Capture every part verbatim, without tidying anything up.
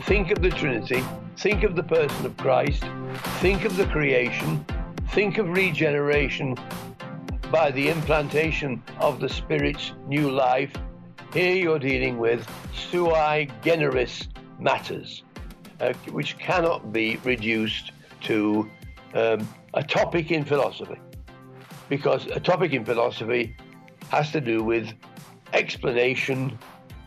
think of the Trinity, think of the person of Christ, think of the creation, think of regeneration by the implantation of the Spirit's new life. Here you're dealing with sui generis matters, uh, which cannot be reduced to um, a topic in philosophy, because a topic in philosophy has to do with explanation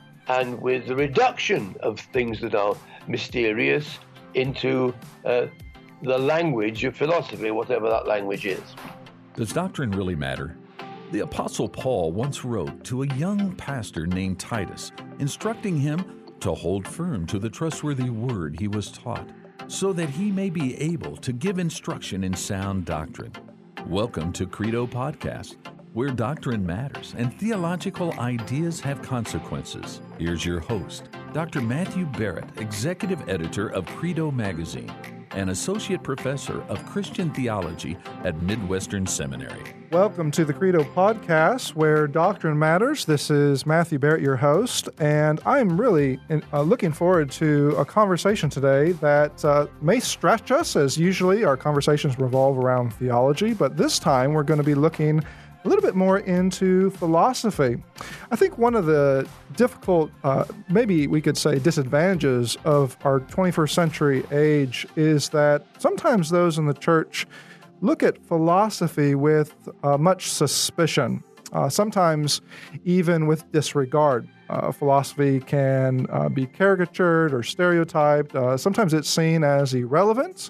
and with the reduction of things that are mysterious into uh, the language of philosophy, whatever that language is. Does doctrine really matter? The Apostle Paul once wrote to a young pastor named Titus, instructing him to hold firm to the trustworthy word he was taught, so that he may be able to give instruction in sound doctrine. Welcome to Credo Podcast, where doctrine matters and theological ideas have consequences. Here's your host, Doctor Matthew Barrett, Executive Editor of Credo Magazine and Associate Professor of Christian Theology at Midwestern Seminary. Welcome to the Credo Podcast, where doctrine matters. This is Matthew Barrett, your host, and I'm really uh, looking forward to a conversation today that uh, may stretch us, as usually our conversations revolve around theology, but this time we're going to be looking a little bit more into philosophy. I think one of the difficult, uh, maybe we could say disadvantages of our twenty-first century age is that sometimes those in the church look at philosophy with uh, much suspicion, uh, sometimes even with disregard. Uh, philosophy can uh, be caricatured or stereotyped. Uh, sometimes it's seen as irrelevant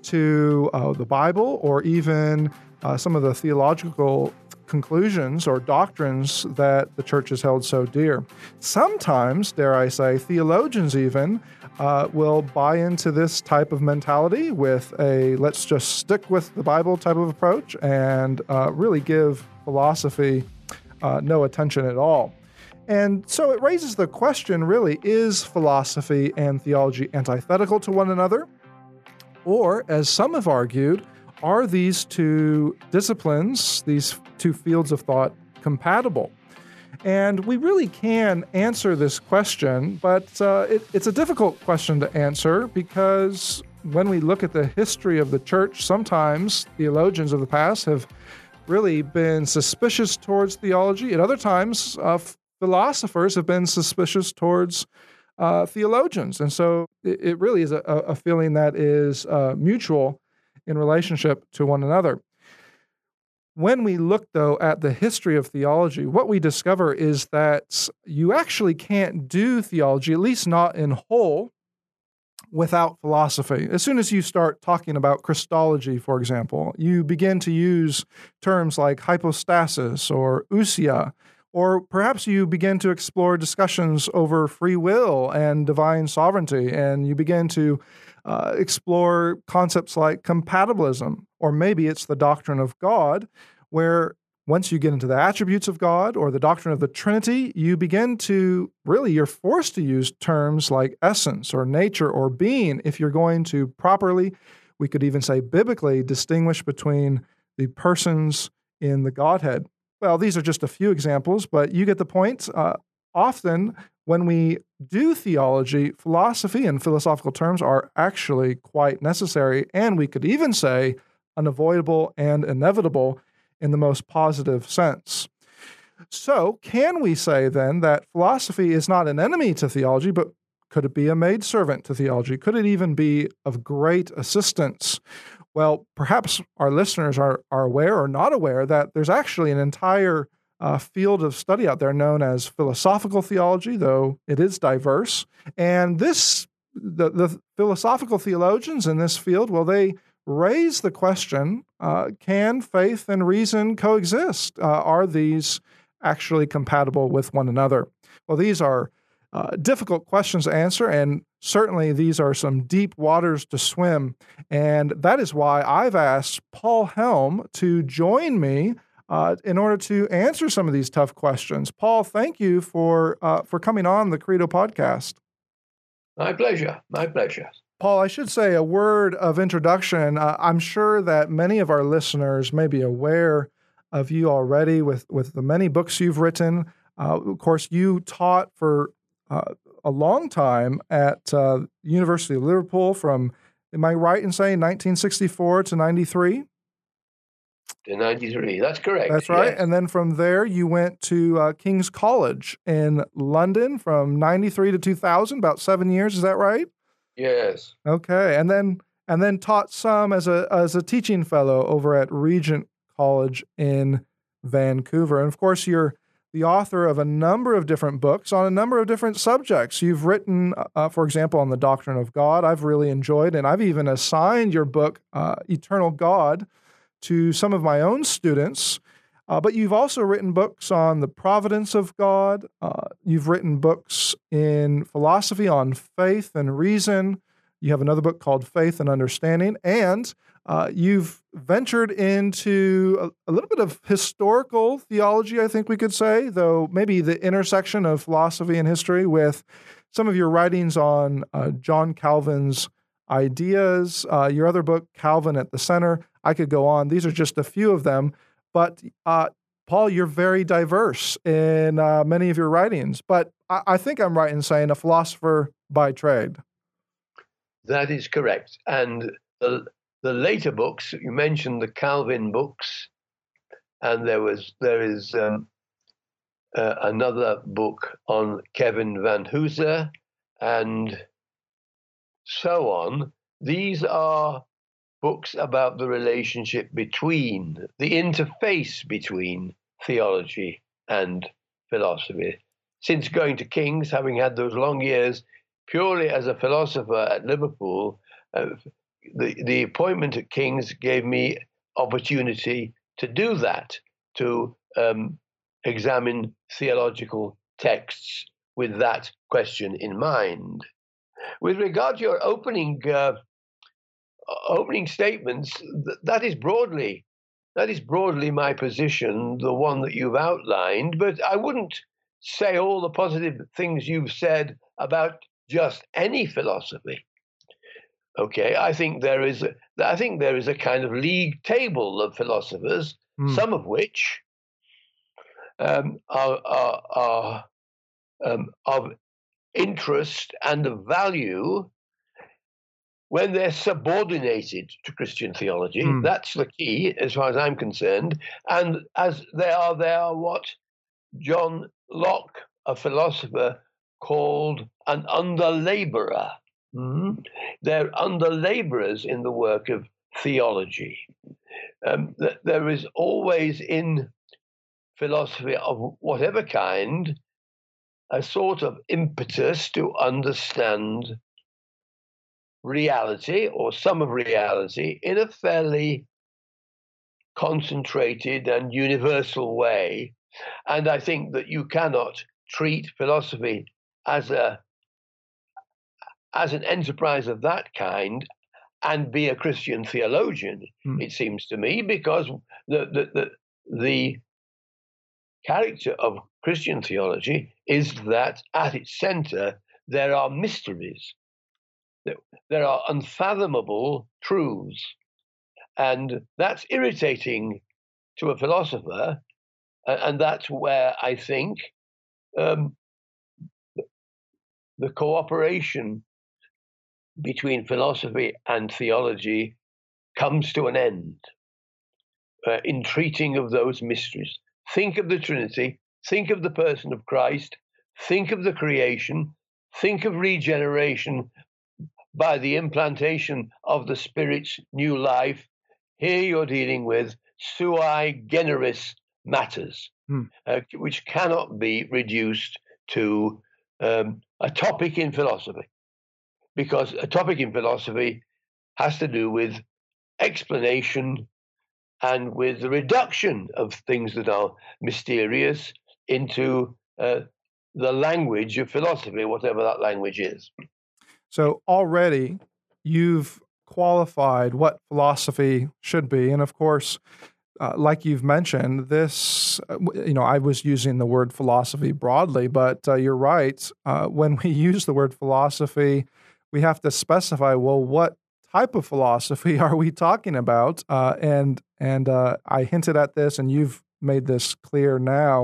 to uh, the Bible or even uh, some of the theological conclusions or doctrines that the church has held so dear. Sometimes, dare I say, theologians even uh, will buy into this type of mentality with a let's just stick with the Bible type of approach and uh, really give philosophy uh, no attention at all. And so it raises the question, really, is philosophy and theology antithetical to one another? Or, as some have argued, are these two disciplines, these two fields of thought, compatible? And we really can answer this question, but uh, it, it's a difficult question to answer because when we look at the history of the church, sometimes theologians of the past have really been suspicious towards theology. At other times, uh, philosophers have been suspicious towards uh, theologians. And so it, it really is a, a feeling that is uh, mutual in relationship to one another. When we look, though, at the history of theology, what we discover is that you actually can't do theology, at least not in whole, without philosophy. As soon as you start talking about Christology, for example, you begin to use terms like hypostasis or ousia, or perhaps you begin to explore discussions over free will and divine sovereignty, and you begin to Uh, explore concepts like compatibilism, or maybe it's the doctrine of God, where once you get into the attributes of God or the doctrine of the Trinity, you begin to, really, you're forced to use terms like essence or nature or being if you're going to properly, we could even say biblically, distinguish between the persons in the Godhead. Well, these are just a few examples, but you get the point. Uh, often, when we do theology, philosophy and philosophical terms are actually quite necessary, and we could even say unavoidable and inevitable in the most positive sense. So, can we say then that philosophy is not an enemy to theology, but could it be a maidservant to theology? Could it even be of great assistance? Well, perhaps our listeners are, are aware or not aware that there's actually an entire Uh, field of study out there known as philosophical theology, though it is diverse. And this, the, the philosophical theologians in this field, well, they raise the question, uh, can faith and reason coexist? Uh, are these actually compatible with one another? Well, these are uh, difficult questions to answer, and certainly these are some deep waters to swim. And that is why I've asked Paul Helm to join me Uh, in order to answer some of these tough questions. Paul, thank you for uh, for coming on the Credo Podcast. My pleasure. My pleasure. Paul, I should say a word of introduction. Uh, I'm sure that many of our listeners may be aware of you already with, with the many books you've written. Uh, of course, you taught for uh, a long time at uh, University of Liverpool from, am I right in saying nineteen sixty-four to ninety-three? To ninety-three, that's correct. That's right. Yes. And then from there, you went to uh, King's College in London from ninety-three to two thousand, about seven years. Is that right? Yes. Okay. And then and then taught some as a as a teaching fellow over at Regent College in Vancouver. And of course, you're the author of a number of different books on a number of different subjects. You've written, uh, for example, on the doctrine of God. I've really enjoyed, and I've even assigned your book, uh, Eternal God, to some of my own students. Uh, but you've also written books on the providence of God. Uh, you've written books in philosophy on faith and reason. You have another book called Faith and Understanding. And uh, you've ventured into a, a little bit of historical theology, I think we could say, though maybe the intersection of philosophy and history with some of your writings on uh, John Calvin's ideas. Uh, your other book, Calvin at the Center. I could go on. These are just a few of them. But uh, Paul, you're very diverse in uh, many of your writings. But I, I think I'm right in saying a philosopher by trade. That is correct. And the, the later books, you mentioned the Calvin books, and there was there is um, uh, another book on Kevin Van Hooser, and so on. These are books about the relationship between, the interface between theology and philosophy. Since going to King's, having had those long years purely as a philosopher at Liverpool, uh, the, the appointment at King's gave me opportunity to do that, to um, examine theological texts with that question in mind. With regard to your opening uh, opening statements, th- that is broadly that is broadly my position, the one that you've outlined. But I wouldn't say all the positive things you've said about just any philosophy. Okay, I think there is a, I think there is a kind of league table of philosophers, mm. some of which um, are are, are um, of interest and of value when they're subordinated to Christian theology. Mm. That's the key, as far as I'm concerned. And as they are, they are what John Locke, a philosopher, called an under-laborer. Mm. They're under-laborers in the work of theology. Um, th- there is always in philosophy of whatever kind a sort of impetus to understand reality, or some of reality, in a fairly concentrated and universal way. And I think that you cannot treat philosophy as a as an enterprise of that kind and be a Christian theologian, mm. it seems to me, because the the, the the character of Christian theology is that at its center there are mysteries. There are unfathomable truths, and that's irritating to a philosopher, and that's where I think um, the cooperation between philosophy and theology comes to an end uh, in treating of those mysteries. Think of the Trinity, think of the person of Christ, think of the creation, think of regeneration by the implantation of the Spirit's new life. Here you're dealing with sui generis matters, hmm. uh, which cannot be reduced to um, a topic in philosophy, because a topic in philosophy has to do with explanation and with the reduction of things that are mysterious into uh, the language of philosophy, whatever that language is. So already you've qualified what philosophy should be. And of course, uh, like you've mentioned, this, uh, you know, I was using the word philosophy broadly, but uh, you're right. Uh, when we use the word philosophy, we have to specify, well, what type of philosophy are we talking about? Uh, and and uh, I hinted at this, and you've made this clear now.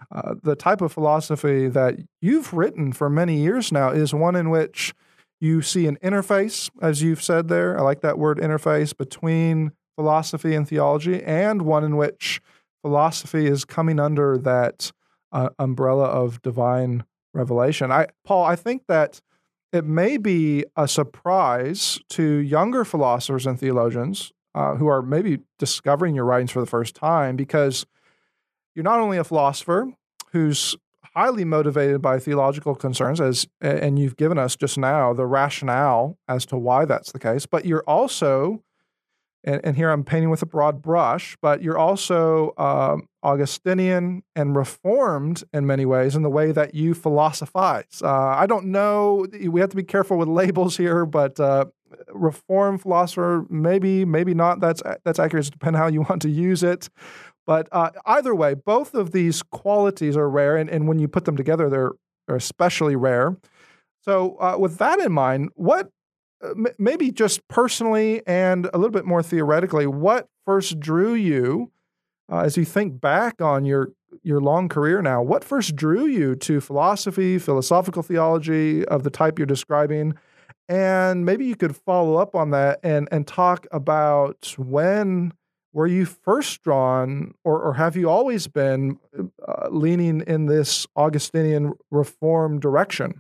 uh, the type of philosophy that you've written for many years now is one in which you see an interface, as you've said there. I like that word interface between philosophy and theology, and one in which philosophy is coming under that uh, umbrella of divine revelation. I, Paul, I think that it may be a surprise to younger philosophers and theologians uh, who are maybe discovering your writings for the first time, because you're not only a philosopher who's highly motivated by theological concerns, as and you've given us just now the rationale as to why that's the case, but you're also, and, and here I'm painting with a broad brush, but you're also um, Augustinian and Reformed in many ways in the way that you philosophize. Uh, I don't know, we have to be careful with labels here, but uh, Reformed philosopher, maybe, maybe not, that's, that's accurate, depending on how you want to use it. But uh, either way, both of these qualities are rare, and, and when you put them together, they're, they're especially rare. So uh, with that in mind, what, uh, m- maybe just personally and a little bit more theoretically, what first drew you, uh, as you think back on your, your long career now, what first drew you to philosophy, philosophical theology of the type you're describing? And maybe you could follow up on that and, and talk about when were you first drawn, or, or have you always been uh, leaning in this Augustinian Reform direction?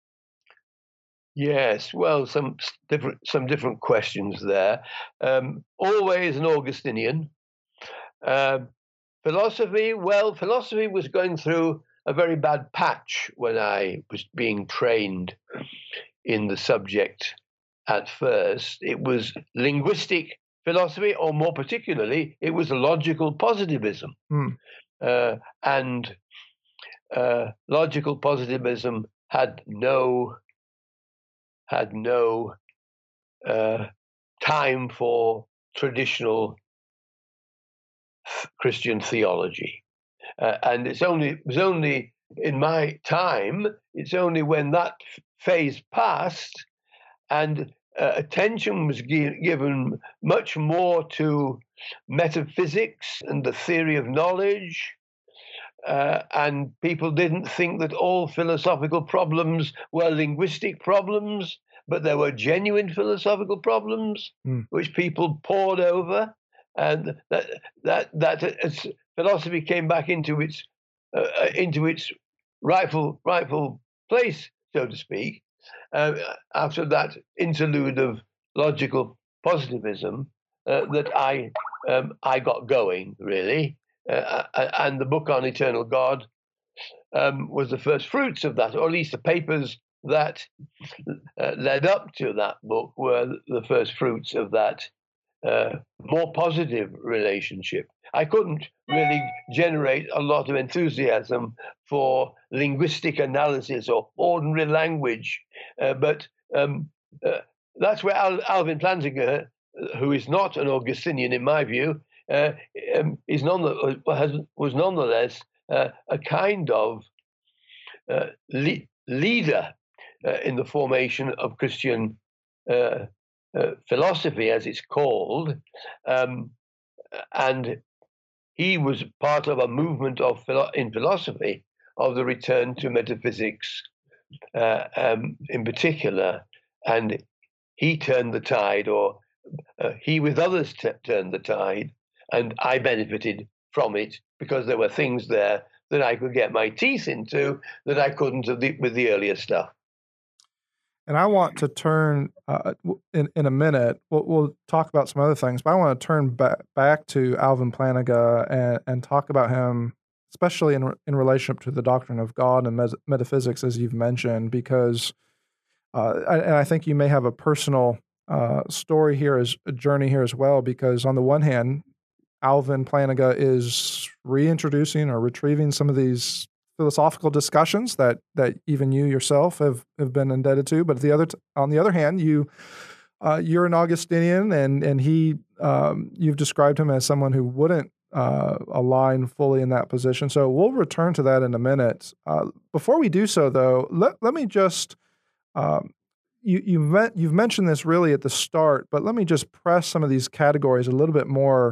Yes, well, some different some different questions there. Um, always an Augustinian. Uh, philosophy, well, philosophy was going through a very bad patch when I was being trained in the subject at first. It was linguistic philosophy, or more particularly, it was logical positivism. Hmm. Uh, and uh, logical positivism had no had no uh, time for traditional Christian theology, uh, and it's only it was only in my time. It's only when that phase passed, and uh, attention was gi- given much more to metaphysics and the theory of knowledge. Uh, and people didn't think that all philosophical problems were linguistic problems, but there were genuine philosophical problems mm. which people pored over, and that that that as philosophy came back into its uh, into its rightful rightful place, so to speak, uh, after that interlude of logical positivism, uh, that I um, I got going really. Uh, and the book on Eternal God um, was the first fruits of that, or at least the papers that uh, led up to that book were the first fruits of that uh, more positive relationship. I couldn't really generate a lot of enthusiasm for linguistic analysis or ordinary language, uh, but um, uh, that's where Al- Alvin Plantinga, who is not an Augustinian in my view, Uh, um, is none, has, was nonetheless uh, a kind of uh, le- leader uh, in the formation of Christian uh, uh, philosophy, as it's called, um, and he was part of a movement of philo- in philosophy of the return to metaphysics, uh, um, in particular, and he turned the tide, or uh, he with others t- turned the tide. And I benefited from it because there were things there that I could get my teeth into that I couldn't with the earlier stuff. And I want to turn, uh, in, in a minute, we'll, we'll talk about some other things, but I want to turn back, back to Alvin Plantinga and, and talk about him, especially in, in relationship to the doctrine of God and mes- metaphysics, as you've mentioned, because, uh, and I think you may have a personal uh, story here, as a journey here as well, because on the one hand, Alvin Plantinga is reintroducing or retrieving some of these philosophical discussions that that even you yourself have, have been indebted to. But the other t- on the other hand, you uh, you're an Augustinian, and and he um, you've described him as someone who wouldn't uh, align fully in that position. So we'll return to that in a minute. Uh, before we do so, though, let let me just. Um, you you met, you've mentioned this really at the start, but let me just press some of these categories a little bit more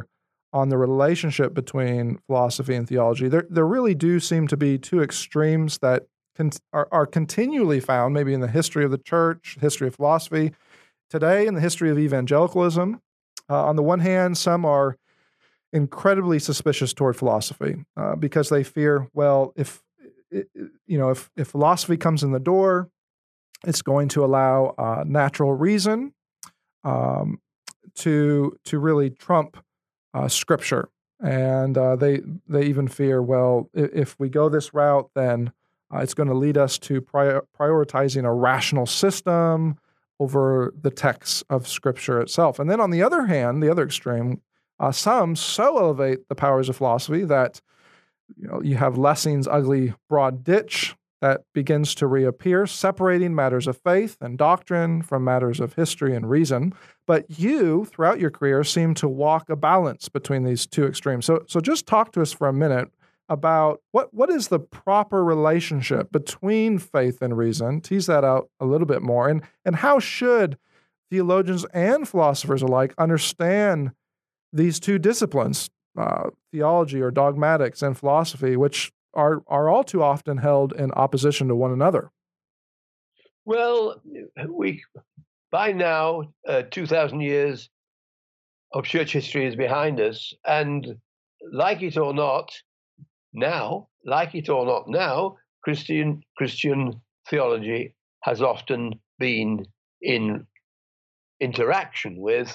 on the relationship between philosophy and theology. There, there really do seem to be two extremes that con- are, are continually found, maybe in the history of the church, history of philosophy, today in the history of evangelicalism. Uh, on the one hand, some are incredibly suspicious toward philosophy uh, because they fear, well, if you know, if, if philosophy comes in the door, it's going to allow uh, natural reason um, to to really trump uh, Scripture, and uh, they they even fear, well, if, if we go this route, then uh, it's going to lead us to prior, prioritizing a rational system over the text of Scripture itself. And then on the other hand, the other extreme, uh, some so elevate the powers of philosophy that you know you have Lessing's ugly broad ditch that begins to reappear, separating matters of faith and doctrine from matters of history and reason. But you, throughout your career, seem to walk a balance between these two extremes. So, so just talk to us for a minute about what, what is the proper relationship between faith and reason. Tease that out a little bit more. And, and how should theologians and philosophers alike understand these two disciplines, uh, theology or dogmatics and philosophy, which are are all too often held in opposition to one another? Well, we by now uh, two thousand years of church history is behind us, and like it or not, now, like it or not now, Christian Christian theology has often been in interaction with,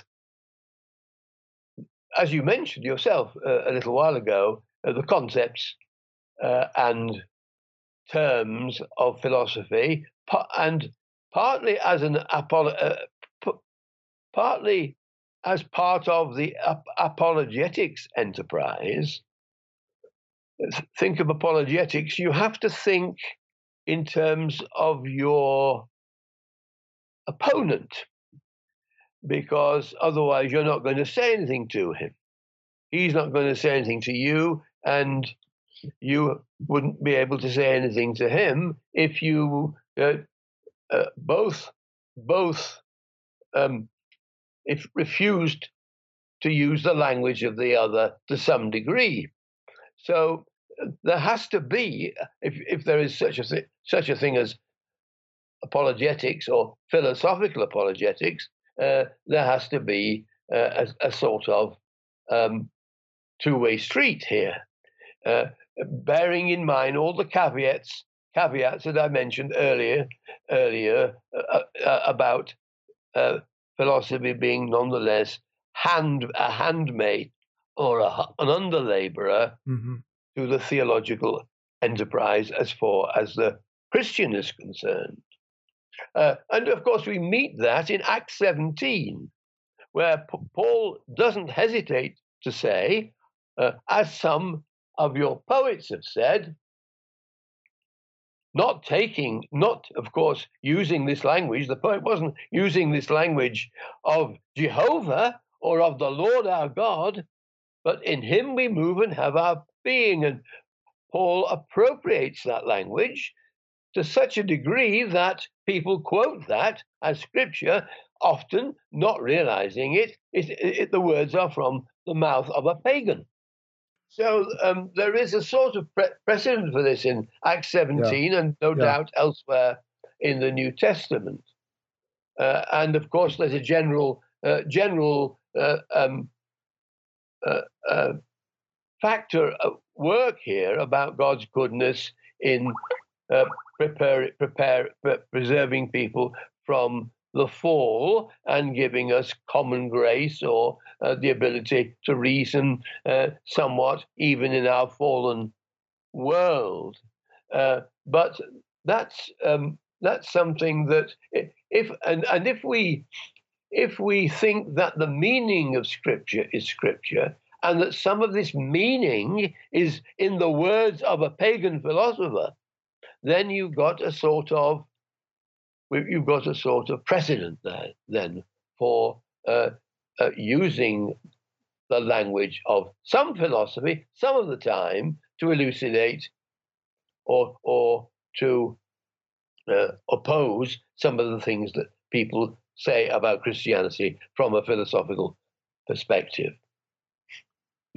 as you mentioned yourself uh, a little while ago, uh, the concepts uh, and terms of philosophy, and partly as an apolo- uh, p- partly as part of the ap- apologetics enterprise. Think of apologetics, you have to think in terms of your opponent, because otherwise you're not going to say anything to him. He's not going to say anything to you, and you wouldn't be able to say anything to him if you uh, uh, both both um, if refused to use the language of the other to some degree. So uh, there has to be, if if there is such a thi- such a thing as apologetics or philosophical apologetics, uh, there has to be uh, a, a sort of um, two-way street here. Uh, bearing in mind all the caveats caveats that I mentioned earlier earlier uh, uh, about uh, philosophy being nonetheless hand a handmaid or a, an underlaborer mm-hmm. to the theological enterprise as far as the Christian is concerned. Uh, and of course, we meet that in Acts seventeen, where P- Paul doesn't hesitate to say, uh, as some of your poets have said, not taking, not, of course, using this language. The poet wasn't using this language of Jehovah or of the Lord our God, but in him we move and have our being. And Paul appropriates that language to such a degree that people quote that as scripture, often not realizing it, it, it the words are from the mouth of a pagan. So um, there is a sort of pre- precedent for this in Acts seventeen, yeah. and no yeah. doubt elsewhere in the New Testament. Uh, and of course, there's a general, uh, general uh, um, uh, uh, factor at work here about God's goodness in uh, prepare, prepare, preserving people from the fall and giving us common grace or uh, the ability to reason uh, somewhat even in our fallen world. Uh, but that's um, that's something that if and, and if we if we think that the meaning of Scripture is Scripture, and that some of this meaning is in the words of a pagan philosopher, then you've got a sort of you've got a sort of precedent there then for uh, uh, using the language of some philosophy some of the time to elucidate or or to uh, oppose some of the things that people say about Christianity from a philosophical perspective.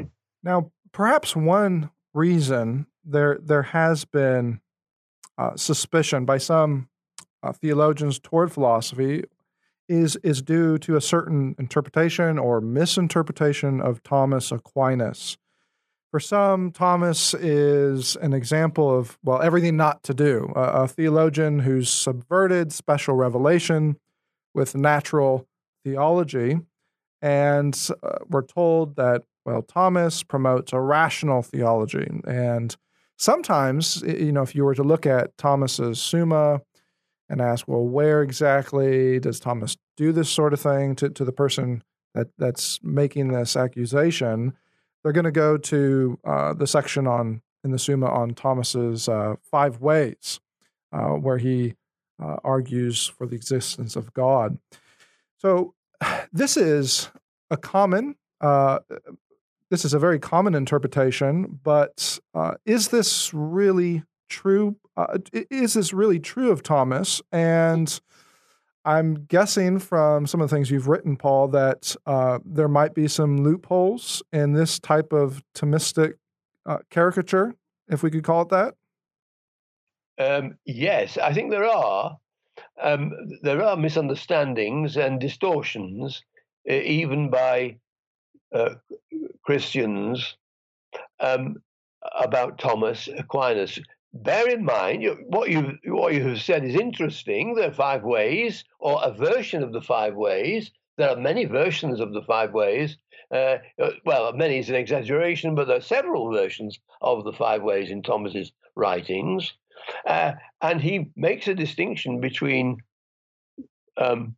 Now, perhaps one reason there there has been uh, suspicion by some uh, theologians toward philosophy is is due to a certain interpretation or misinterpretation of Thomas Aquinas. For some, Thomas is an example of, well, everything not to do, a, a theologian who's subverted special revelation with natural theology. And uh, we're told that, well, Thomas promotes a rational theology. And sometimes, you know, if you were to look at Thomas's Summa and ask, well, where exactly does Thomas do this sort of thing to, to the person that, that's making this accusation, they're going to go to uh, the section on in the Summa on Thomas's uh, five ways, uh, where he uh, argues for the existence of God. So this is a common, uh, this is a very common interpretation, but uh, is this really true? Uh, is this really true of Thomas? And I'm guessing from some of the things you've written, Paul, that uh, there might be some loopholes in this type of Thomistic uh, caricature, if we could call it that. Um, yes, I think there are. Um, there are misunderstandings and distortions, uh, even by uh, Christians, um, about Thomas Aquinas. Bear in mind, you, what you what you have said is interesting. There are five ways, or a version of the five ways. There are many versions of the five ways. Uh, well, many is an exaggeration, but there are several versions of the five ways in Thomas's writings. Uh, and he makes a distinction between um,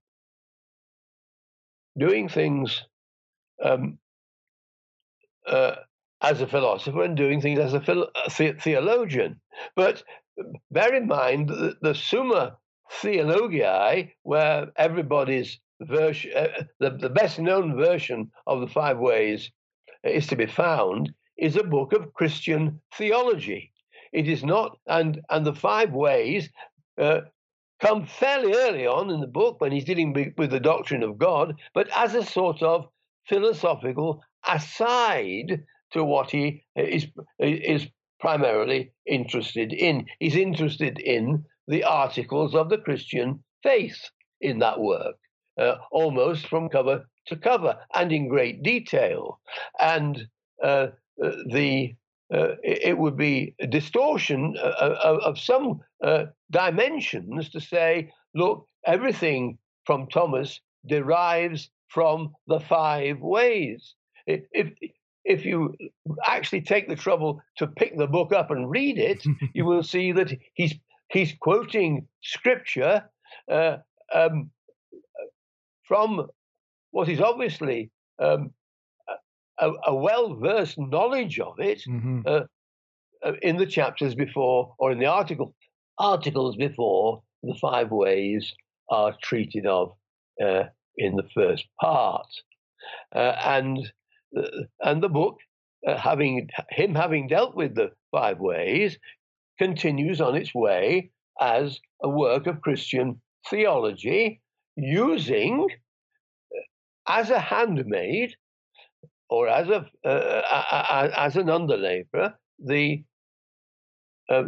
doing things um, uh, as a philosopher and doing things as a, philo- a the- theologian. But bear in mind that the Summa Theologiae, where everybody's version, uh, the, the best known version of the five ways is to be found, is a book of Christian theology. It is not, and and the five ways uh, come fairly early on in the book when he's dealing with the doctrine of God, but as a sort of philosophical aside to what he is is primarily interested in. He's interested in the articles of the Christian faith in that work, uh, almost from cover to cover and in great detail. And uh, the Uh, it, it would be a distortion of, of, of some uh, dimensions to say, look, everything from Thomas derives from the five ways. If, if you actually take the trouble to pick the book up and read it, you will see that he's he's quoting scripture uh, um, from what is obviously um, a, a well-versed knowledge of it mm-hmm. uh, in the chapters before, or in the article articles before the five ways are treated of uh, in the first part, uh, and uh, and the book, uh, having him having dealt with the five ways, continues on its way as a work of Christian theology, using as a handmaid or as a uh, as an underlaborer the uh,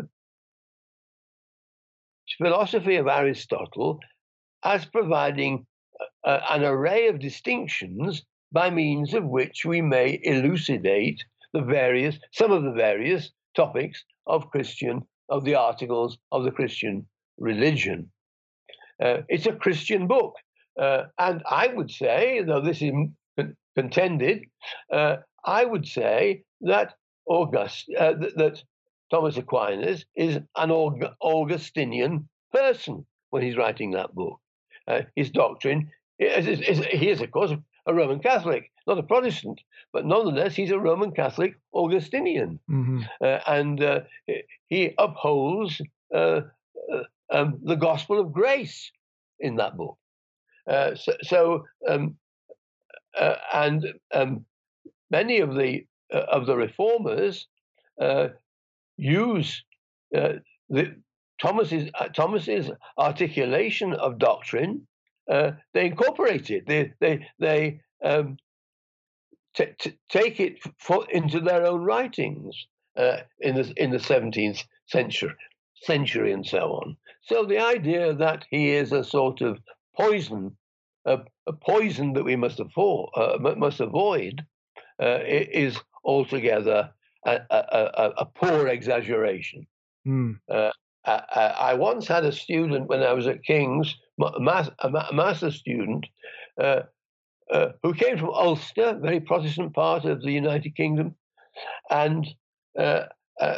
philosophy of Aristotle as providing uh, an array of distinctions by means of which we may elucidate the various some of the various topics of Christian of the articles of the Christian religion. Uh, it's a Christian book, uh, and I would say, though this is contended, uh, I would say that August, uh, that, that Thomas Aquinas is an Aug- Augustinian person when he's writing that book. Uh, his doctrine is, is, is he is, of course, a Roman Catholic, not a Protestant, but nonetheless he's a Roman Catholic Augustinian, mm-hmm. uh, and uh, he upholds uh, uh, um, the gospel of grace in that book. Uh, so. so um, Uh, and um, many of the uh, of the reformers uh, use uh, the Thomas's uh, Thomas's articulation of doctrine. Uh, they incorporate it. They they they um, t- t- take it for, into their own writings uh, in the in the seventeenth century, century and so on. So the idea that he is a sort of poison, a, a poison that we must avoid, uh, must avoid, uh, is altogether a, a, a, a poor exaggeration. Mm. Uh, I, I once had a student when I was at King's, a master student, uh, uh, who came from Ulster, very Protestant part of the United Kingdom, and uh, uh,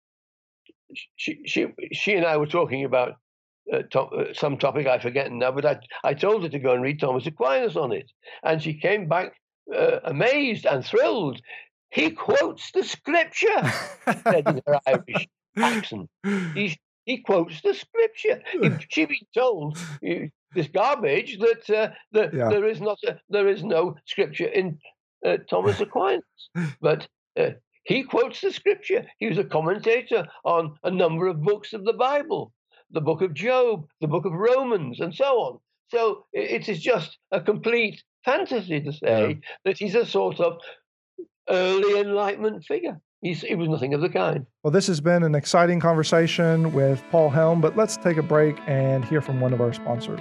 she, she, she and I were talking about uh, to- uh, some topic I forget now, but I, I told her to go and read Thomas Aquinas on it, and she came back uh, amazed and thrilled. He quotes the scripture, said in her Irish accent. He, he quotes the scripture. He, she'd been told uh, this garbage that uh, the, Yeah. there is not a, there is no scripture in uh, Thomas Aquinas, but uh, he quotes the scripture. He was a commentator on a number of books of the Bible, the book of Job, the book of Romans, and so on. So it, it is just a complete fantasy to say Yeah. that he's a sort of early Enlightenment figure. He's, he was nothing of the kind. Well, this has been an exciting conversation with Paul Helm, but let's take a break and hear from one of our sponsors.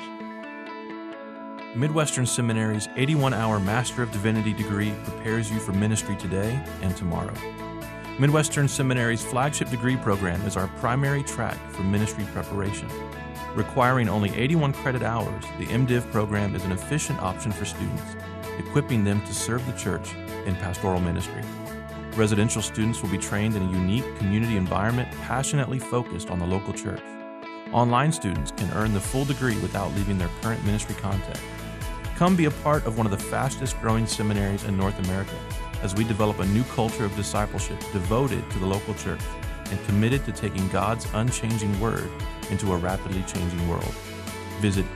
Midwestern Seminary's eighty-one hour Master of Divinity degree prepares you for ministry today and tomorrow. Midwestern Seminary's flagship degree program is our primary track for ministry preparation. Requiring only eighty-one credit hours, the MDiv program is an efficient option for students, equipping them to serve the church in pastoral ministry. Residential students will be trained in a unique community environment passionately focused on the local church. Online students can earn the full degree without leaving their current ministry context. Come be a part of one of the fastest growing seminaries in North America as we develop a new culture of discipleship devoted to the local church and committed to taking God's unchanging word into a rapidly changing world. Visit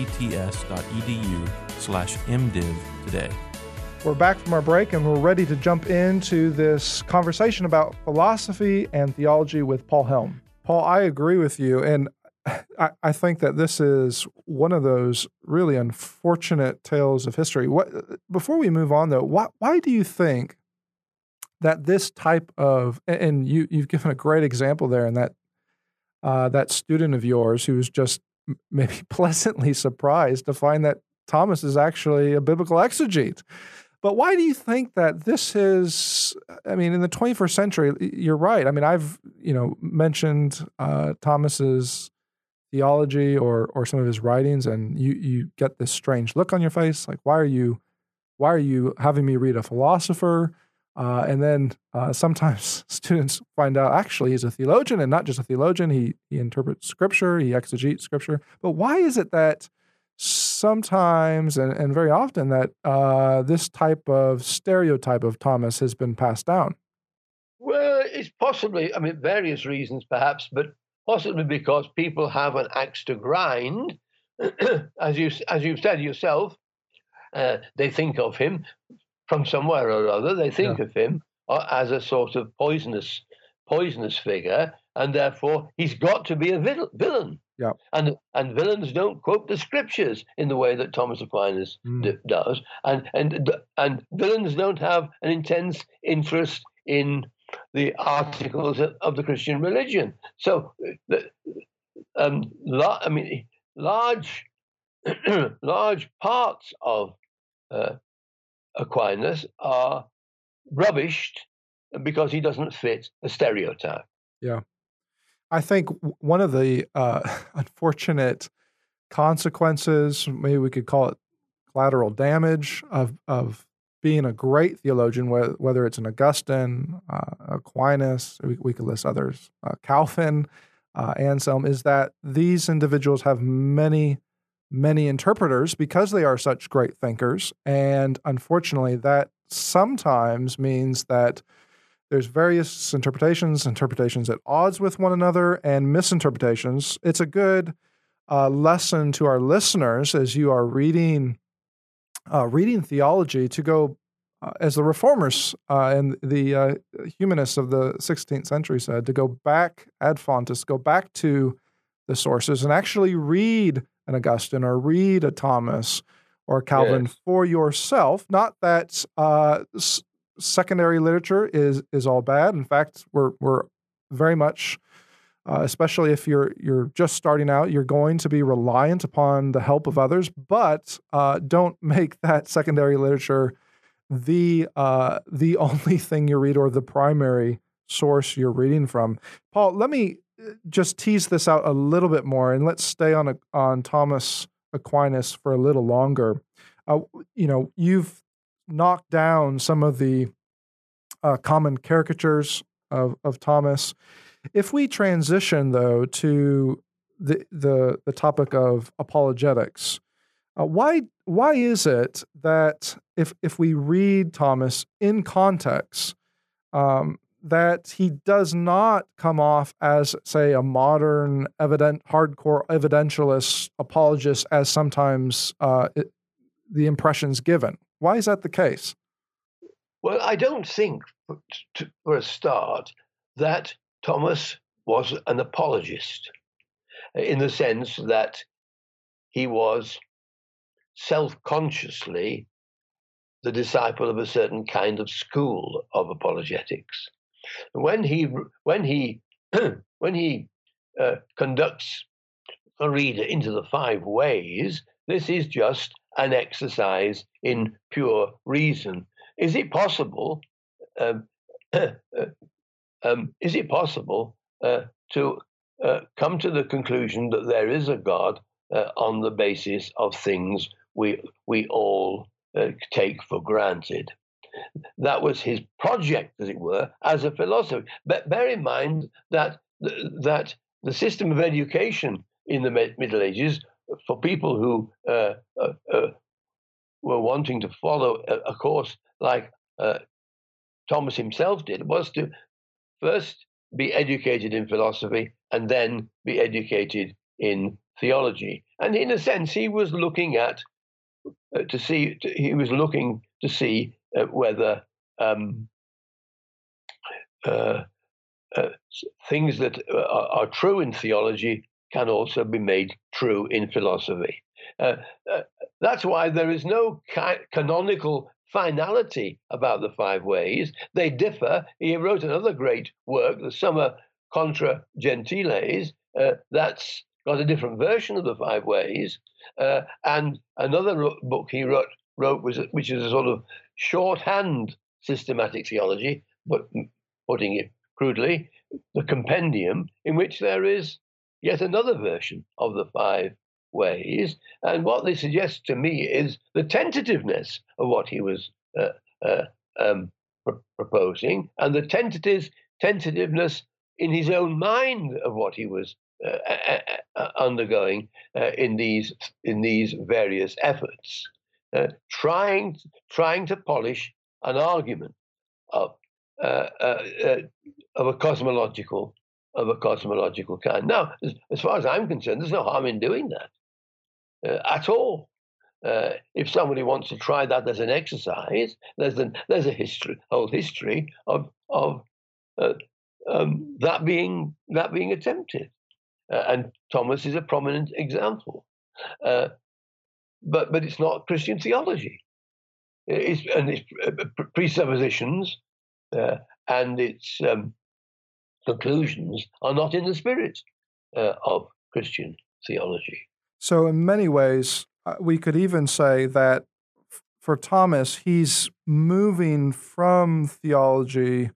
mbts.edu slash mdiv today. We're back from our break and we're ready to jump into this conversation about philosophy and theology with Paul Helm. Paul, I agree with you, and I, I think that this is one of those really unfortunate tales of history. What, before we move on, though, why, why do you think that this type of, and you, you've given a great example there in that uh, that student of yours who was just maybe pleasantly surprised to find that Thomas is actually a biblical exegete. But why do you think that this is, I mean, in the twenty-first century, you're right. I mean, I've, you know, mentioned uh, Thomas's theology or or some of his writings, and you you get this strange look on your face, like, why are you, why are you having me read a philosopher? Uh, and then uh, sometimes students find out actually he's a theologian, and not just a theologian, he he interprets scripture, he exegetes scripture. But why is it that sometimes and, and very often that uh, this type of stereotype of Thomas has been passed down? Well, it's possibly, I mean, various reasons perhaps, but possibly because people have an axe to grind. as you as you've said yourself, uh, they think of him from somewhere or other. They think Yeah. of him uh, as a sort of poisonous, poisonous figure, and therefore he's got to be a vil- villain. Yeah. And and villains don't quote the scriptures in the way that Thomas Aquinas Mm. d- does, and and and villains don't have an intense interest in the articles of, of the Christian religion. So, the, um, la- I mean, large large parts of uh, Aquinas are rubbished because he doesn't fit a stereotype. Yeah. I think w- one of the uh, unfortunate consequences, maybe we could call it collateral damage, of of being a great theologian, whether, whether it's an Augustine, uh, Aquinas, we, we could list others, uh, Calvin, uh, Anselm, is that these individuals have many, many interpreters because they are such great thinkers. And unfortunately, that sometimes means that there's various interpretations, interpretations at odds with one another, and misinterpretations. It's a good uh, lesson to our listeners as you are reading uh, reading theology to go, uh, as the reformers uh, and the uh, humanists of the sixteenth century said, to go back ad fontes, go back to the sources and actually read an Augustine or read a Thomas or Calvin Yes. for yourself. Not that uh, s- secondary literature is is all bad. In fact, we're we're very much, uh, especially if you're you're just starting out, you're going to be reliant upon the help of others. But uh, don't make that secondary literature the uh, the only thing you read or the primary source you're reading from. Paul, let me just tease this out a little bit more, and let's stay on a, on Thomas Aquinas for a little longer. Uh, you know, you've knocked down some of the uh, common caricatures of of Thomas. If we transition though to the the the topic of apologetics, uh, why why is it that if if we read Thomas in context, um, that he does not come off as, say, a modern evident hardcore evidentialist apologist, as sometimes uh, it, the impression's given? Why is that the case? Well, I don't think, for, to, for a start, that Thomas was an apologist in the sense that he was self-consciously the disciple of a certain kind of school of apologetics. When he when he when he uh, conducts a reader into the five ways, this is just an exercise in pure reason. Is it possible? Um, um, is it possible uh, to uh, come to the conclusion that there is a God uh, on the basis of things we we all uh, take for granted? That was his project, as it were, as a philosopher. But bear in mind that that the system of education in the Middle Ages, for people who uh, uh, uh, were wanting to follow a, a course like uh, Thomas himself did, was to first be educated in philosophy and then be educated in theology. And in a sense, he was looking at uh, to see to, he was looking to see uh, whether um, uh, uh, things that are, are true in theology can also be made true in philosophy. Uh, uh, that's why there is no ca- canonical finality about the five ways. They differ. He wrote another great work, the Summa Contra Gentiles, uh, that's got a different version of the five ways. Uh, and another book he wrote, wrote was, which is a sort of shorthand systematic theology, but putting it crudely, the Compendium, in which there is yet another version of the five ways. And what this suggests to me is the tentativeness of what he was uh, uh, um, pr- proposing, and the tentative tentativeness in his own mind of what he was uh, uh, undergoing uh, in these in these various efforts, uh, trying trying to polish an argument of uh, uh, uh, of a cosmological of a cosmological kind. Now, as, as far as I'm concerned, there's no harm in doing that. Uh, at all. Uh, if somebody wants to try that as an exercise, there's a there's a history, whole history of of uh, um, that being that being attempted, uh, and Thomas is a prominent example. Uh, but but it's not Christian theology. It's and its presuppositions uh, and its um, conclusions are not in the spirit uh, of Christian theology. So, in many ways, uh, we could even say that f- for Thomas, he's moving from theology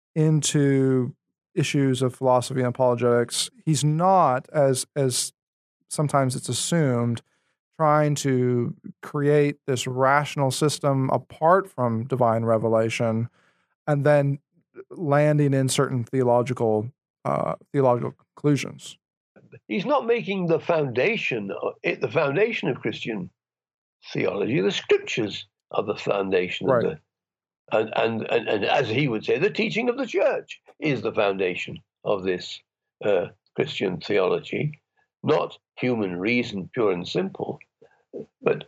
into issues of philosophy and apologetics. He's not, as as sometimes it's assumed, trying to create this rational system apart from divine revelation, and then landing in certain theological uh, theological conclusions. He's not making the foundation, the foundation of Christian theology. The scriptures are the foundation Right. of the, and, and and and as he would say, the teaching of the church is the foundation of this uh, Christian theology, not human reason, pure and simple. But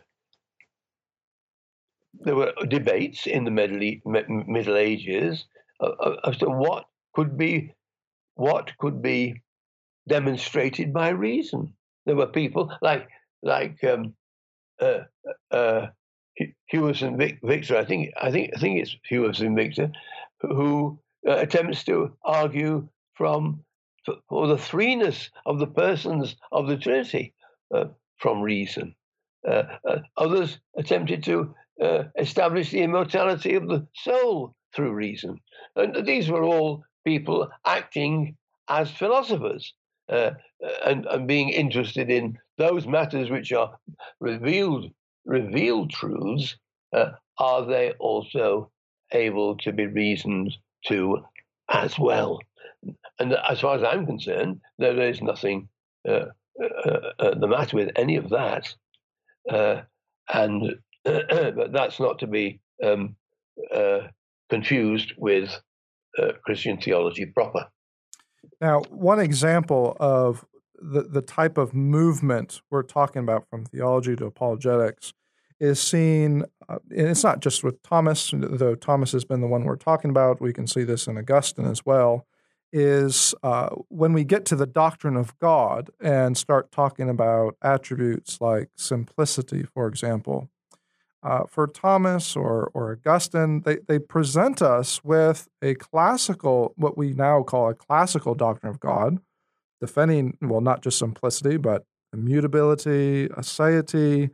there were debates in the Middle, Middle Ages uh, as to what could be what could be demonstrated by reason. There were people like like um, uh, uh, Huios and Victor, I think, I think, I think it's Huios and Victor, who uh, attempts to argue from for the threeness of the persons of the Trinity uh, from reason. Uh, uh, others attempted to uh, establish the immortality of the soul through reason, and these were all people acting as philosophers uh, and, and being interested in those matters which are revealed revealed truths. Uh, are they also able to be reasoned to as well? And as far as I'm concerned, there is nothing uh, uh, uh, the matter with any of that. Uh, and but that's not to be um, uh, confused with uh, Christian theology proper. Now, one example of the, the type of movement we're talking about from theology to apologetics is seen, uh, and it's not just with Thomas, though Thomas has been the one we're talking about. We can see this in Augustine as well, is uh, when we get to the doctrine of God and start talking about attributes like simplicity, for example. Uh, for Thomas or, or Augustine, they, they present us with a classical, what we now call a classical doctrine of God, defending, well, not just simplicity, but immutability, aseity.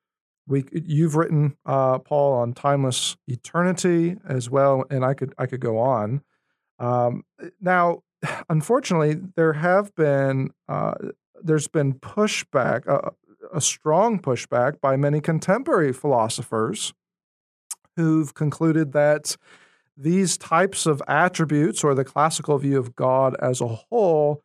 We, you've written, uh, Paul, on timeless eternity as well, and I could I could go on. Um, now, unfortunately, there have been uh, there's been pushback, uh, a strong pushback by many contemporary philosophers who've concluded that these types of attributes, or the classical view of God as a whole,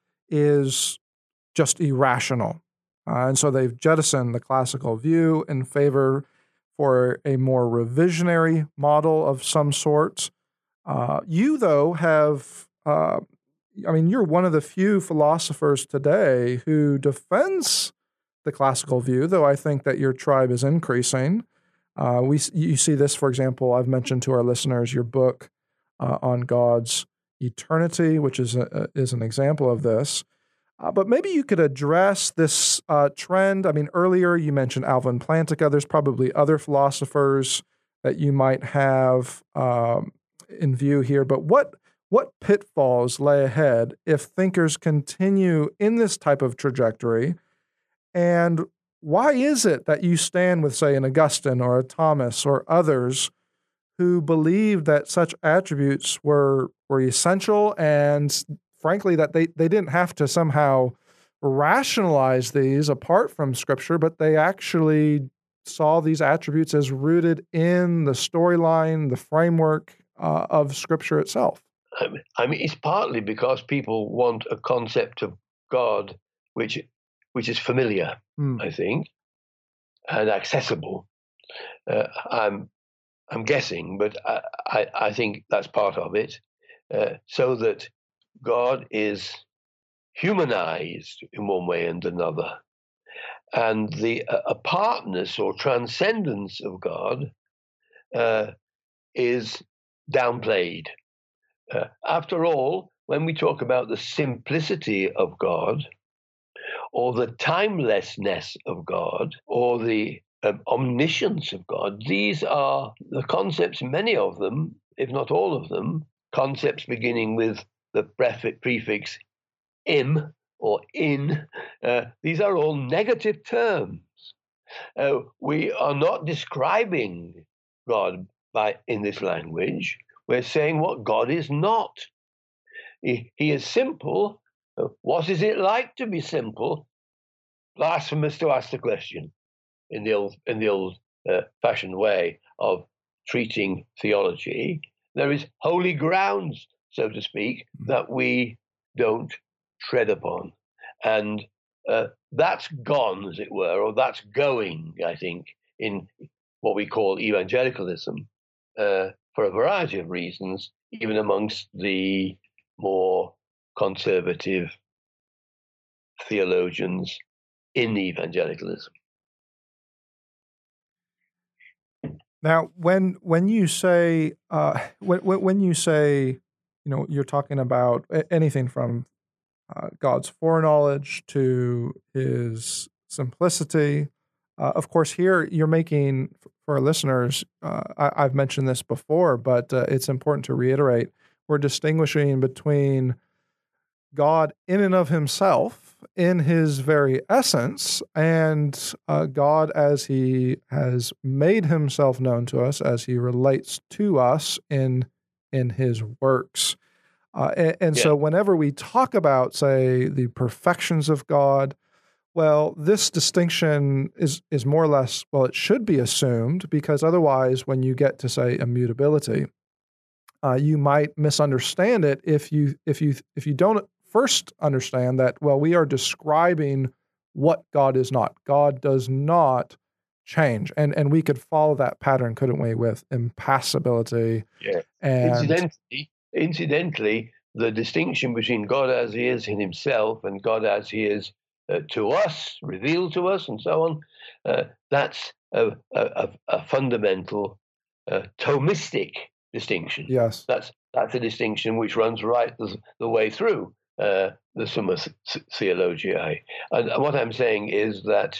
is just irrational. Uh, and so they've jettisoned the classical view in favor for a more revisionary model of some sort. Uh, you, though, have, uh, I mean, you're one of the few philosophers today who defends the classical view, though I think that your tribe is increasing. Uh, we You see this, for example, I've mentioned to our listeners your book uh, on God's eternity, which is, a, is an example of this. Uh, but maybe you could address this uh, trend. I mean, earlier you mentioned Alvin Plantinga. There's probably other philosophers that you might have um, in view here. But what what pitfalls lay ahead if thinkers continue in this type of trajectory? And why is it that you stand with, say, an Augustine or a Thomas or others who believed that such attributes were were essential, and frankly, that they, they didn't have to somehow rationalize these apart from Scripture, but they actually saw these attributes as rooted in the storyline, the framework uh, of Scripture itself? I mean, it's partly because people want a concept of God which which is familiar, mm. I think, and accessible. Uh, I'm I'm guessing, but I, I, I think that's part of it, uh, so that God is humanized in one way and another, and the uh, apartness or transcendence of God uh, is downplayed. Uh, after all, when we talk about the simplicity of God, or the timelessness of God, or the um, omniscience of God, these are the concepts, many of them, if not all of them, concepts beginning with the prefix im or in. Uh, these are all negative terms. Uh, we are not describing God by in this language. We're saying what God is not. He, he is simple. Uh, what is it like to be simple? Blasphemous to ask the question in the old in the old uh, fashioned way of treating theology. There is holy grounds, so to speak, that we don't tread upon. And uh, that's gone, as it were, or that's going, I think, in what we call evangelicalism, uh, for a variety of reasons, even amongst the more conservative theologians in evangelicalism. Now, when when you say uh, when when you say, you know, you're talking about anything from uh, God's foreknowledge to His simplicity, Uh, of course, here you're making, for our listeners, uh, I, I've mentioned this before, but uh, it's important to reiterate, we're distinguishing between God in and of himself, in his very essence, and uh, God as he has made himself known to us, as he relates to us in, in his works. Uh, and and Yeah. so whenever we talk about, say, the perfections of God, well, this distinction is is more or less, well, it should be assumed, because otherwise, when you get to, say, immutability, uh, you might misunderstand it if you if you if you don't first understand that, well, we are describing what God is not. God does not change, and and we could follow that pattern, couldn't we, with impassibility Yeah. and Incidentally, incidentally, the distinction between God as he is in himself and God as he is uh, to us, revealed to us, and so on, uh, that's a, a, a fundamental uh, Thomistic distinction. yes, That's that's a distinction which runs right the, the way through uh, the Summa Theologiae. And what I'm saying is that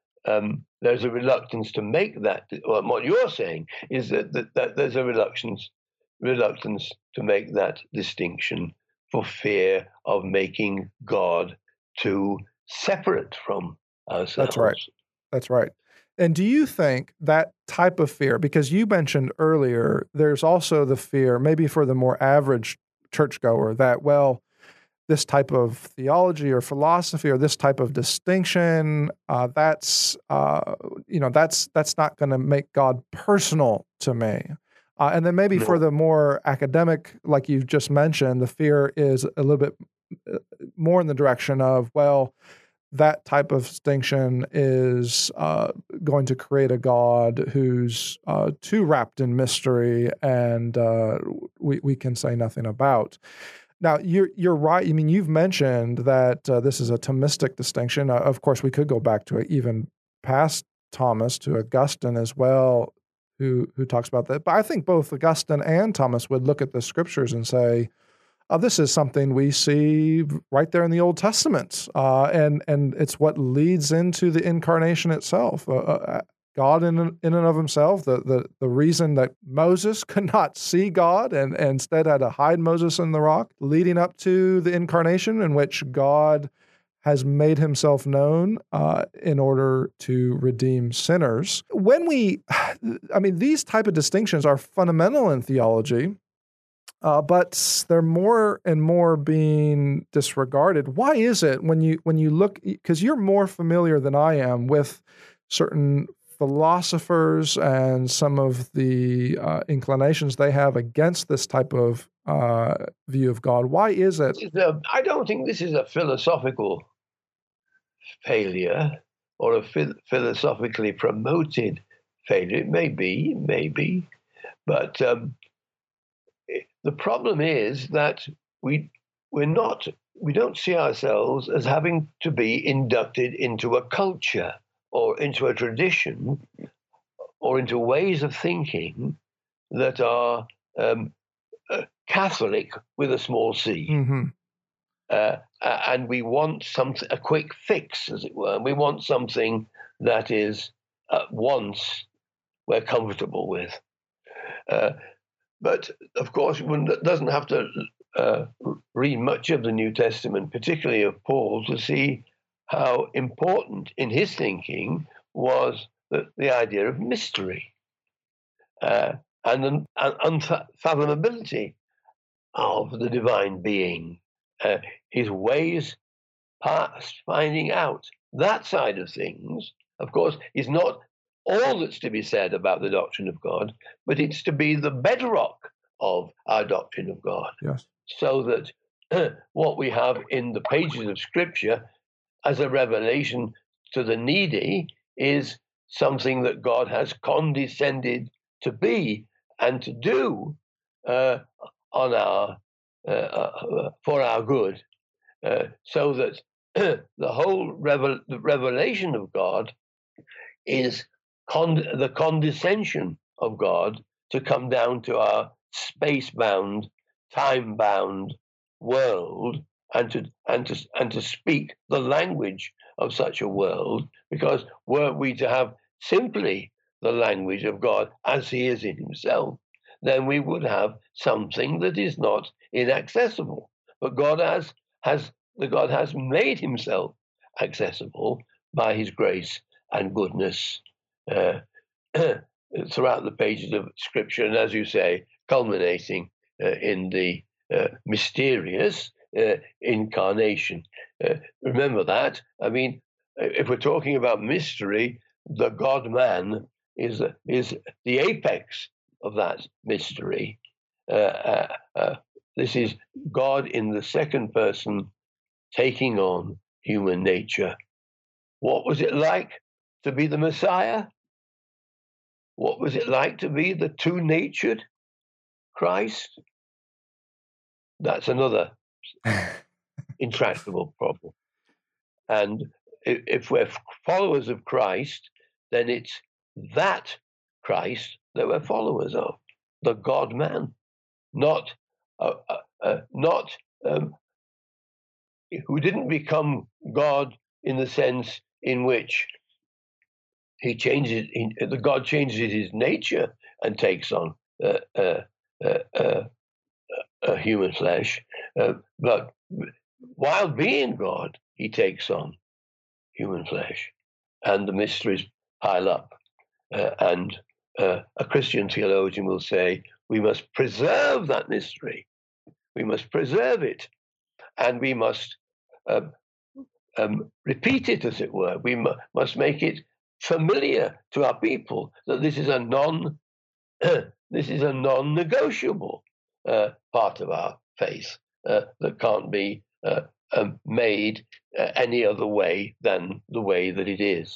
um, there's a reluctance to make that. Well, what you're saying is that, that, that there's a reluctance reluctance to make that distinction for fear of making God too separate from ourselves. That's right. That's right. And do you think that type of fear, because you mentioned earlier, there's also the fear, maybe for the more average churchgoer, that, well, this type of theology or philosophy or this type of distinction, uh, that's, uh, you know, that's that's not going to make God personal to me. Uh, and then maybe No. for the more academic, like you just mentioned, the fear is a little bit more in the direction of, well, that type of distinction is uh, going to create a God who's uh, too wrapped in mystery and uh, we, we can say nothing about. Now, you're you're right. I mean, you've mentioned that uh, this is a Thomistic distinction. Uh, of course, we could go back to even past Thomas, to Augustine as well, who who talks about that. But I think both Augustine and Thomas would look at the scriptures and say, oh, this is something we see right there in the Old Testament, uh, and and it's what leads into the incarnation itself. Uh, uh, God in in and of himself, the, the the reason that Moses could not see God and, and instead had to hide Moses in the rock, leading up to the incarnation in which God has made himself known uh, in order to redeem sinners. When we, I mean, these type of distinctions are fundamental in theology, uh, but they're more and more being disregarded. Why is it when you when you look, because you're more familiar than I am with certain philosophers and some of the uh, inclinations they have against this type of uh, view of God. Why is it? This is a, I don't think this is a philosophical failure or a ph- philosophically promoted failure. It may be, it may be, but um, it, the problem is that we we're not we don't see ourselves as having to be inducted into a culture or into a tradition or into ways of thinking that are um, uh, Catholic with a small c. Mm-hmm. Uh, and we want something, a quick fix, as it were. We want something that is at once we're comfortable with. Uh, but of course, one doesn't have to uh, read much of the New Testament, particularly of Paul, to see how important in his thinking was the, the idea of mystery uh, and an, an unfathomability of the divine being, uh, his ways past finding out. That side of things, of course, is not all that's to be said about the doctrine of God, but it's to be the bedrock of our doctrine of God. Yes. So that uh, what we have in the pages of Scripture as a revelation to the needy is something that God has condescended to be and to do uh, on our uh, uh, for our good, uh, so that the whole revel- the revelation of God is con- the condescension of God to come down to our space-bound, time-bound world and to and to and to speak the language of such a world, because were we to have simply the language of God as he is in himself, then we would have something that is not inaccessible. But God has has the God has made himself accessible by his grace and goodness uh, throughout the pages of Scripture, and as you say, culminating uh, in the uh, mysterious uh, incarnation. Uh, remember that. I mean, if we're talking about mystery, the God-man is is the apex of that mystery. Uh, uh, uh, this is God in the second person taking on human nature. What was it like to be the Messiah? What was it like to be the two-natured Christ? That's another intractable problem. And if we're followers of Christ, then it's that Christ that we're followers of, the God-man, not uh, uh, uh, not um, who didn't become God in the sense in which he changes, he, the God changes his nature and takes on uh, uh, uh, uh, uh, human flesh, uh, but while being God, he takes on human flesh, and the mysteries pile up. Uh, and uh, a Christian theologian will say, we must preserve that mystery. We must preserve it, and we must uh, um, repeat it, as it were. We mu- must make it familiar to our people that this is a non, this is a non-negotiable uh, part of our faith uh, that can't be uh, um, made uh, any other way than the way that it is.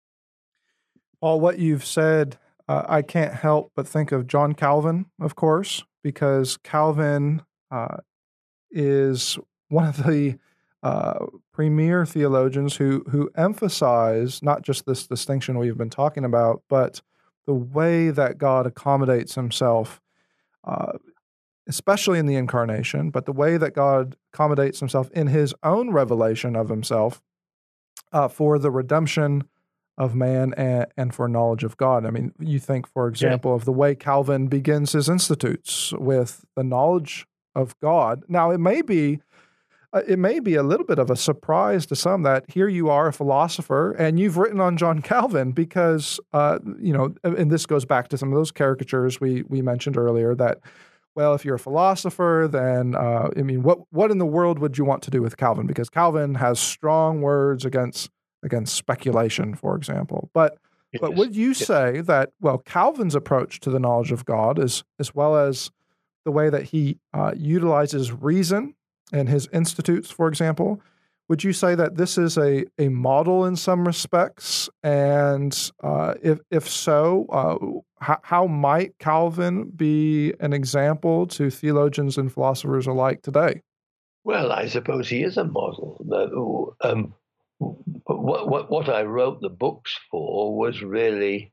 Paul, what you've said, uh, I can't help but think of John Calvin, of course, because Calvin uh, is one of the uh, premier theologians who who emphasize not just this distinction we've been talking about, but the way that God accommodates himself, uh, especially in the incarnation, but the way that God accommodates himself in his own revelation of himself uh, for the redemption of man and, and for knowledge of God. I mean, you think, for example, yeah. of the way Calvin begins his Institutes with the knowledge of God. Now, it may be uh, it may be a little bit of a surprise to some that here you are, a philosopher, and you've written on John Calvin because, uh, you know, and this goes back to some of those caricatures we we mentioned earlier that, well, if you're a philosopher, then, uh, I mean, what what in the world would you want to do with Calvin? Because Calvin has strong words against against speculation, for example. But yes. but would you yes. say that, well, Calvin's approach to the knowledge of God is, as well as the way that he uh, utilizes reason in his Institutes, for example, would you say that this is a, a model in some respects? And uh, if if so, uh, how, how might Calvin be an example to theologians and philosophers alike today? Well, I suppose he is a model. Um, what, what, what I wrote the books for was really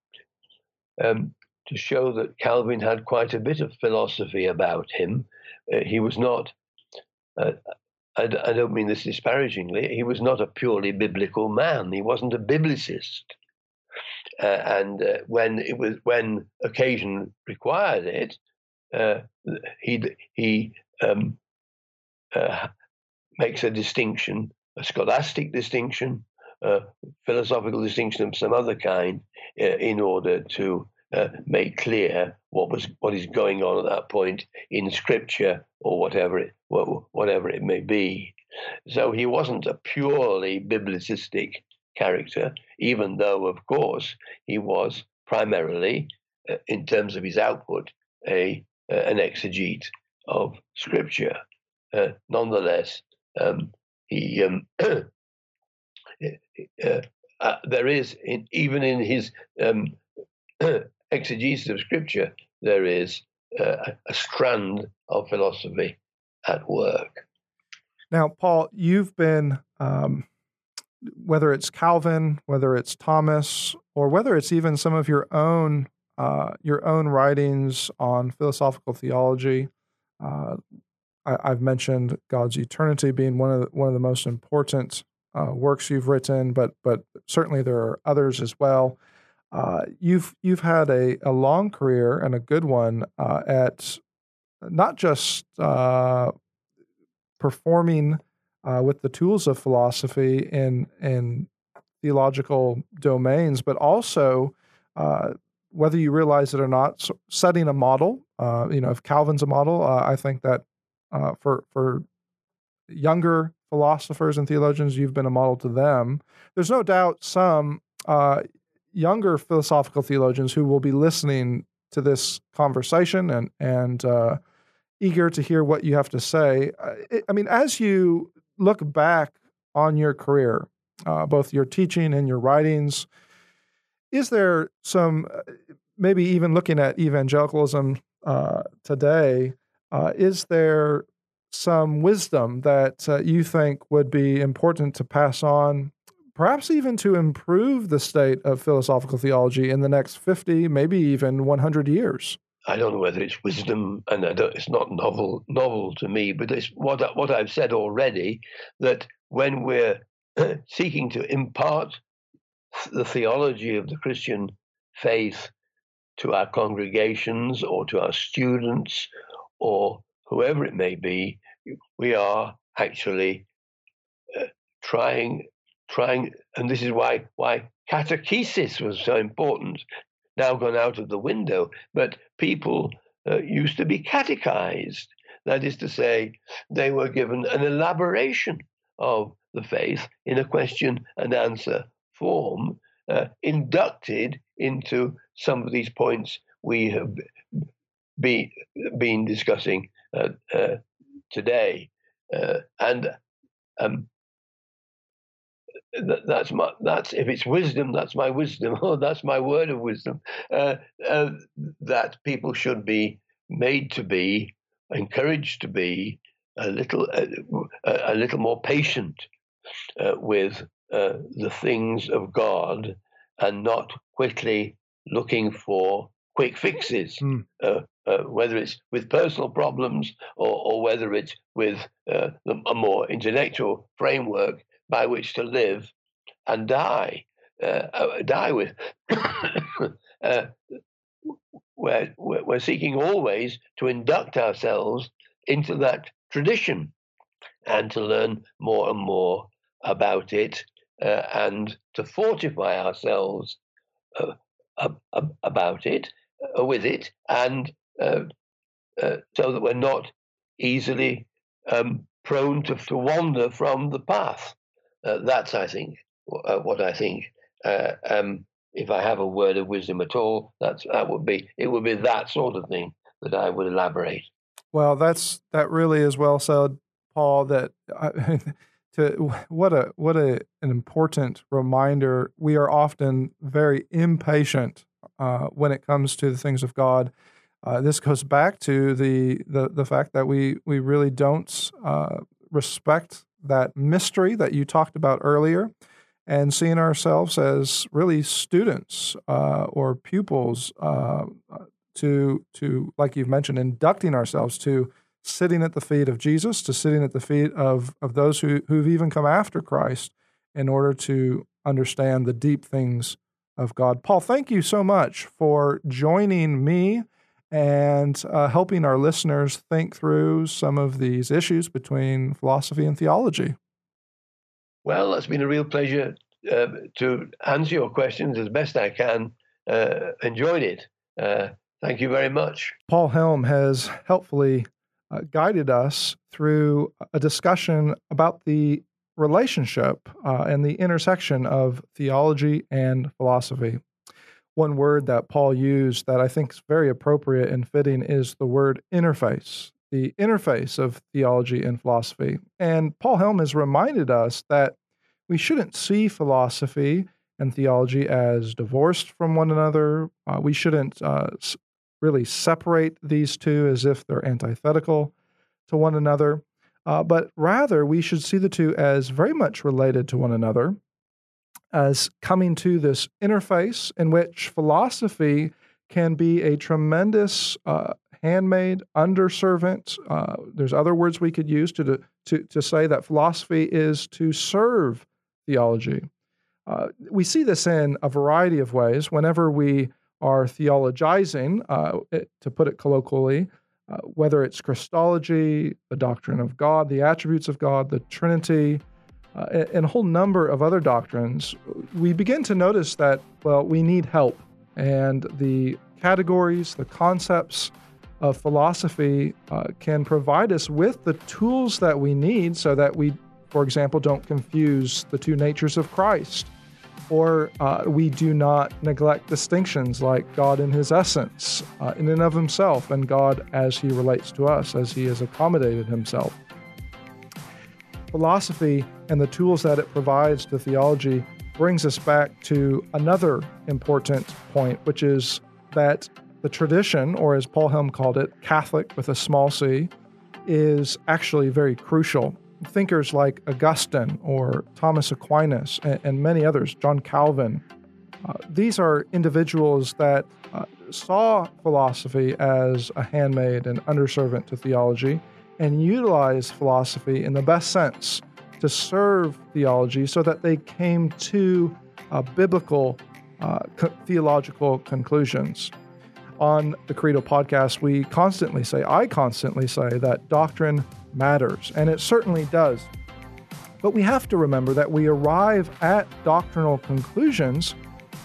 um, to show that Calvin had quite a bit of philosophy about him. Uh, he was not... Uh, I, I don't mean this disparagingly. He was not a purely biblical man. He wasn't a biblicist. Uh, and uh, when it was when occasion required it, uh, he he um, uh, makes a distinction, a scholastic distinction, a philosophical distinction of some other kind, uh, in order to uh, make clear what was what is going on at that point in Scripture or whatever it whatever it may be. So he wasn't a purely biblicistic character, even though, of course, he was primarily, uh, in terms of his output, a uh, an exegete of Scripture. Uh, nonetheless, um, he um, uh, uh, there is in, even in his um, exegesis of Scripture, there is uh, a strand of philosophy at work. Now, Paul, you've been, um, whether it's Calvin, whether it's Thomas, or whether it's even some of your own uh, your own writings on philosophical theology, uh, I, I've mentioned God's Eternity being one of the, one of the most important uh, works you've written, but but certainly there are others as well. Uh, you've you've had a, a long career and a good one uh, at not just uh, performing uh, with the tools of philosophy in in theological domains, but also uh, whether you realize it or not, setting a model. Uh, you know, if Calvin's a model, uh, I think that uh, for for younger philosophers and theologians, you've been a model to them. There's no doubt some uh, younger philosophical theologians who will be listening to this conversation and and uh, eager to hear what you have to say. I mean, as you look back on your career, uh, both your teaching and your writings, is there some, maybe even looking at evangelicalism uh, today, uh, is there some wisdom that uh, you think would be important to pass on, perhaps even to improve the state of philosophical theology in the next fifty, maybe even one hundred years? I don't know whether it's wisdom, and I don't, it's not novel novel to me, but it's what what I've said already, that when we're seeking to impart the theology of the Christian faith to our congregations or to our students or whoever it may be, we are actually uh, trying trying, and this is why why catechesis was so important. Now gone out of the window, but people uh, used to be catechized. That is to say, they were given an elaboration of the faith in a question and answer form, uh, inducted into some of these points we have be, been discussing uh, uh, today. Uh, and um, That's my. That's if it's wisdom. That's my wisdom. Oh, that's my word of wisdom. Uh, uh, that people should be made to be, encouraged to be a little, uh, a little more patient uh, with uh, the things of God, and not quickly looking for quick fixes. Mm. Uh, uh, whether it's with personal problems or, or whether it's with uh, a more intellectual framework by which to live and die, uh, uh, die with. uh, we're, we're seeking always to induct ourselves into that tradition and to learn more and more about it uh, and to fortify ourselves uh, uh, about it, uh, with it, and uh, uh, so that we're not easily um, prone to, to wander from the path. Uh, that's, I think, uh, what I think. Uh, um, if I have a word of wisdom at all, that's that would be it. Would be that sort of thing that I would elaborate. Well, that's that really is well said, Paul. That I, to what a what a an important reminder. We are often very impatient uh, when it comes to the things of God. Uh, this goes back to the the the fact that we we really don't uh, respect that mystery that you talked about earlier, and seeing ourselves as really students uh, or pupils uh, to, to, like you've mentioned, inducting ourselves to sitting at the feet of Jesus, to sitting at the feet of, of those who, who've even come after Christ in order to understand the deep things of God. Paul, thank you so much for joining me and uh, helping our listeners think through some of these issues between philosophy and theology. Well, it's been a real pleasure uh, to answer your questions as best I can. Uh, enjoyed it. Uh, thank you very much. Paul Helm has helpfully uh, guided us through a discussion about the relationship uh, and the intersection of theology and philosophy. One word that Paul used that I think is very appropriate and fitting is the word interface, the interface of theology and philosophy. And Paul Helm has reminded us that we shouldn't see philosophy and theology as divorced from one another. Uh, we shouldn't uh, really separate these two as if they're antithetical to one another, uh, but rather we should see the two as very much related to one another, as coming to this interface in which philosophy can be a tremendous uh, handmaid, underservant. Uh, there's other words we could use to, to, to say that philosophy is to serve theology. Uh, we see this in a variety of ways. Whenever we are theologizing, uh, it, to put it colloquially, uh, whether it's Christology, the doctrine of God, the attributes of God, the Trinity, uh, and a whole number of other doctrines, we begin to notice that, well, we need help. And the categories, the concepts of philosophy uh, can provide us with the tools that we need so that we, for example, don't confuse the two natures of Christ, or uh, we do not neglect distinctions like God in his essence, uh, in and of himself, and God as he relates to us, as he has accommodated himself. Philosophy and the tools that it provides to theology brings us back to another important point, which is that the tradition, or as Paul Helm called it, Catholic with a small c, is actually very crucial. Thinkers like Augustine or Thomas Aquinas and, and many others, John Calvin, uh, these are individuals that uh, saw philosophy as a handmaid and underservant to theology and utilized philosophy in the best sense to serve theology so that they came to uh, biblical uh, co- theological conclusions. On the Credo podcast, we constantly say, I constantly say that doctrine matters, and it certainly does. But we have to remember that we arrive at doctrinal conclusions,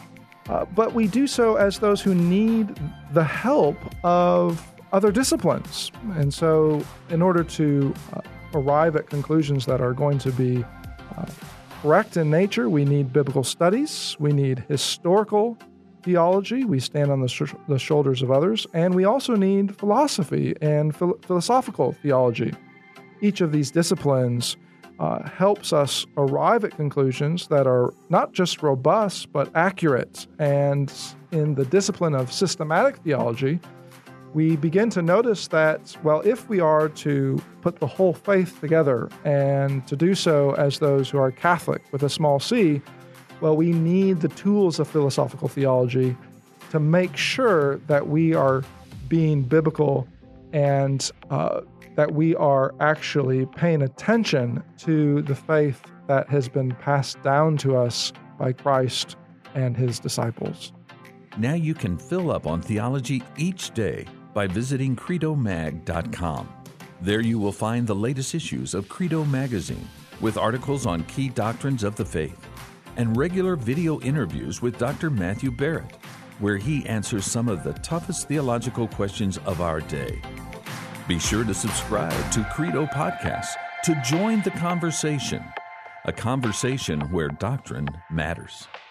uh, but we do so as those who need the help of other disciplines. And so in order to uh, arrive at conclusions that are going to be uh, correct in nature, we need biblical studies, we need historical theology, we stand on the, sh- the shoulders of others, and we also need philosophy and phil- philosophical theology. Each of these disciplines uh, helps us arrive at conclusions that are not just robust, but accurate. And in the discipline of systematic theology, we begin to notice that, well, if we are to put the whole faith together and to do so as those who are Catholic with a small c, well, we need the tools of philosophical theology to make sure that we are being biblical and uh, that we are actually paying attention to the faith that has been passed down to us by Christ and his disciples. Now you can fill up on theology each day by visiting credo mag dot com. There you will find the latest issues of Credo Magazine with articles on key doctrines of the faith and regular video interviews with Doctor Matthew Barrett, where he answers some of the toughest theological questions of our day. Be sure to subscribe to Credo Podcasts to join the conversation, a conversation where doctrine matters.